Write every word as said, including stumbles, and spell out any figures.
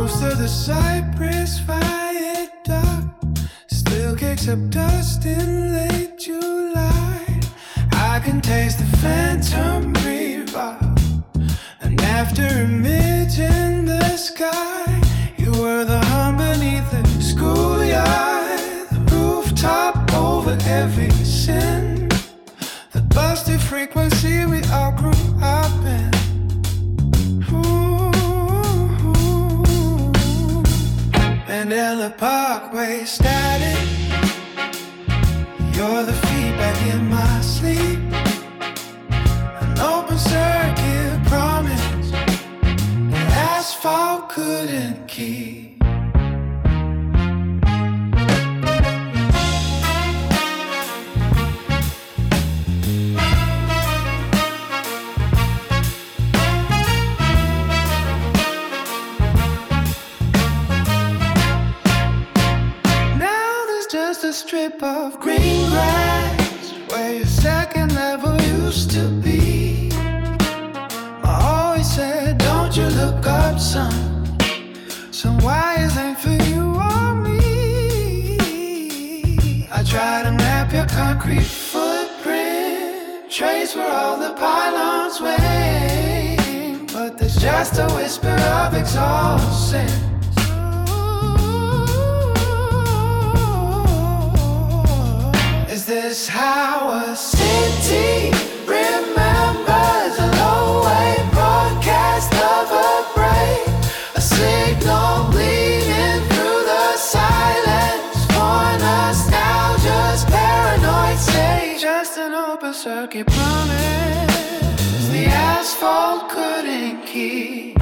Most of the cypress viaduct still kicks up dust in late July. I can taste the phantom revival, and after a midge in the sky, you were the hum beneath the schoolyard, the rooftop over every sin, the busted frequency we all grew up in. Mandela Parkway static, you're the feedback in my sleep. An open circuit promise that asphalt couldn't keep. Just a strip of green grass where your second level used to be. I always said, don't you look up, son. Some wires ain't for you or me. I try to map your concrete footprint, trace where all the pylons wing, but there's just a whisper of exhaust. Is this how a city remembers a low-wave broadcast of a break? A signal bleeding through the silence for nostalgia's paranoid state. Just an open circuit promise the asphalt couldn't keep.